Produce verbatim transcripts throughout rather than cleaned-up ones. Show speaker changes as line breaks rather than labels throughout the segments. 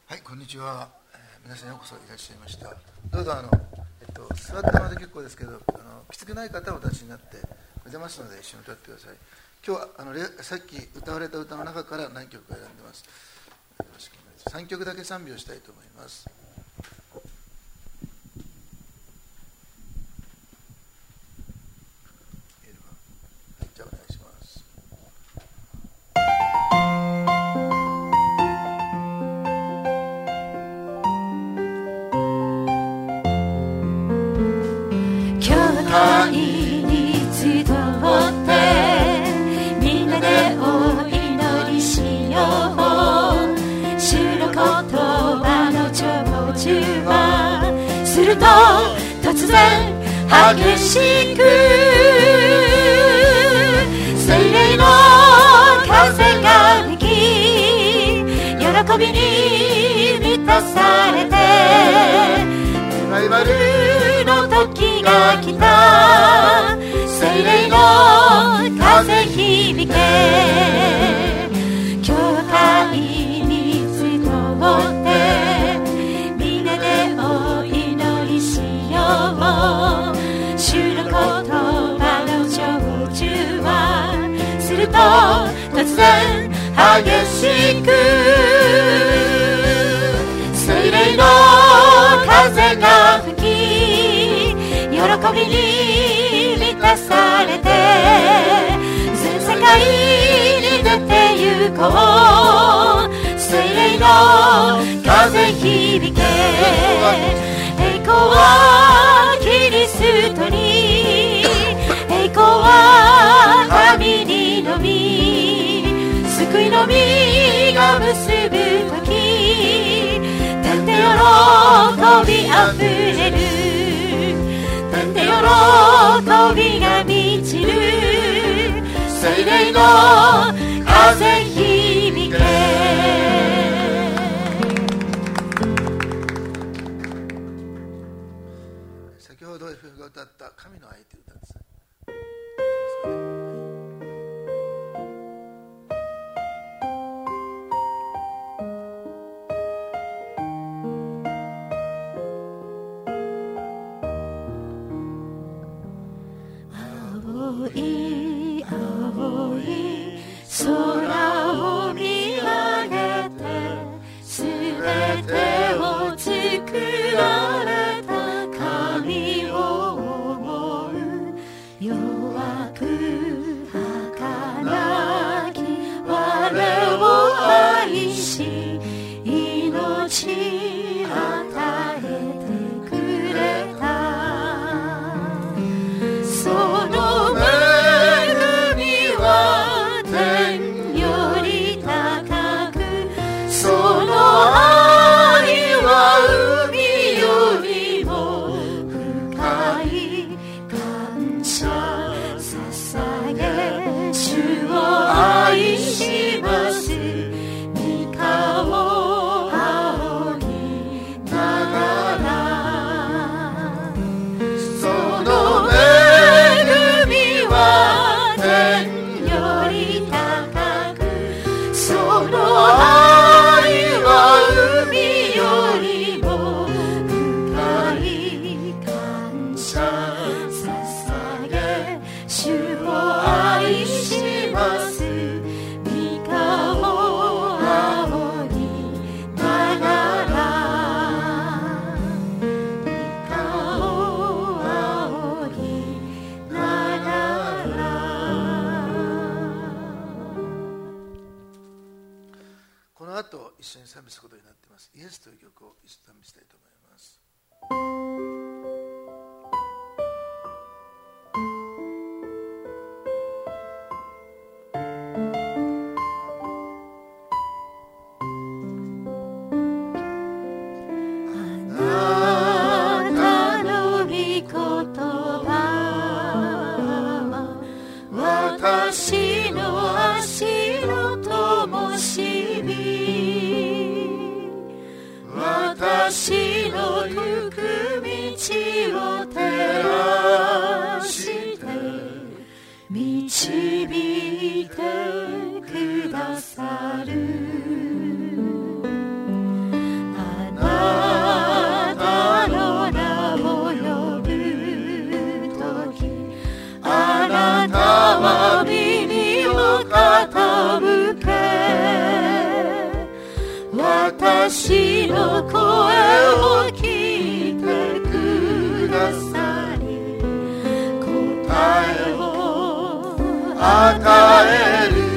はい、こんにちは、えー、皆さんようこそいらっしゃいました。どうぞあの、えっと、座ったままで結構ですけど、あのきつくない方はお立ちになってお出ますので一緒に歌ってください。今日はあのさっき歌われた歌の中から何曲か選んでます。よろしくお願いします。さんきょくだけ賛美をしたいと思います。はい、じゃあお願いします。
会に集ってみんなでお祈りしよう。主の言葉の成就はすると突然激しく聖霊の風が吹き喜びに満たされてリバイバルの時が来た。聖霊の風響け教会に集ってみんなでお祈りしよう。主の言葉の成就はすると突然激しく聖霊の風が吹き喜びに満たされて全世界に出て行こう。聖霊の風響け栄光はキリストに栄光は神にのみ救いの実が結ぶ時天で喜びあふれる天で喜びが満ちる聖霊の風響け。
先ほど エフエフ が歌った神の愛という歌です。
青い青い空を見上げてすべてを作られた神を思う。弱く儚き我を愛し命与えてくれた。その恵みは天より高くその愛は海よりも深い。感謝捧げ主を愛します。御顔仰ぎながらその恵みは天より高くその愛は海よりも深い。感謝捧げ主を愛します。御顔仰ぎながら御顔仰ぎながら。
この後一緒に賛美することになっています。イエスという曲を一緒に賛美したいと思います。
あなたの御言葉は私の足の灯火私の服私の声を聞いてくださり、答えを与える。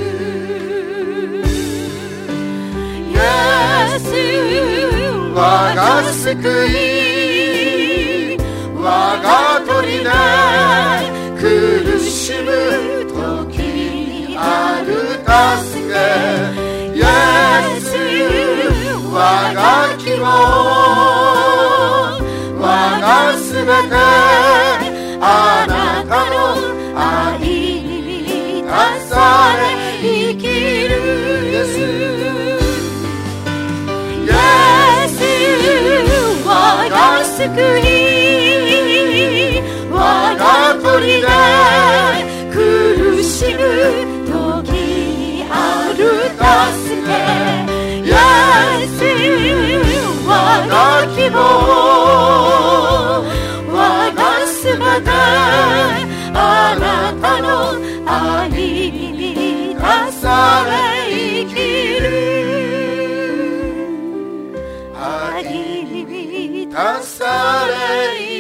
イエス、我が救い、我が砦、苦しむ時にある助け。イエス、我が希望、我がすべて、あなたの愛に満たされ生きる。イエス、イエス、我が救い、我が砦、苦しむ時にある助け。イエス、我が希望、我がすべて、あなたの愛に満たされ生きる。愛に満たされ生きる。